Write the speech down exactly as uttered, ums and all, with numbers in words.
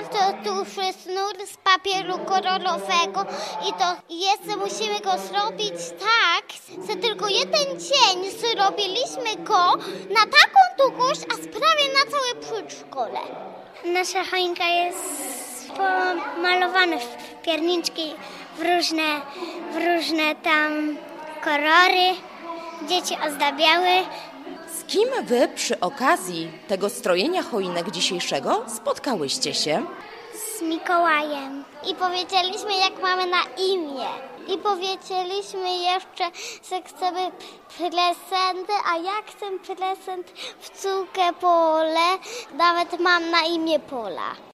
to duży sznur z papieru kolorowego i to jest, musimy go zrobić tak, że tylko jeden dzień zrobiliśmy go na taką długość, a prawie na całe przedszkole. Nasza choinka jest pomalowane w pierniczki, w różne, w różne tam kolory. Dzieci ozdabiały. Z kim wy przy okazji tego strojenia choinek dzisiejszego spotkałyście się? Z Mikołajem. I powiedzieliśmy, jak mamy na imię. I powiedzieliśmy jeszcze, że chcemy prezenty, a ja chcę prezent w córkę Pole. Nawet mam na imię Pola.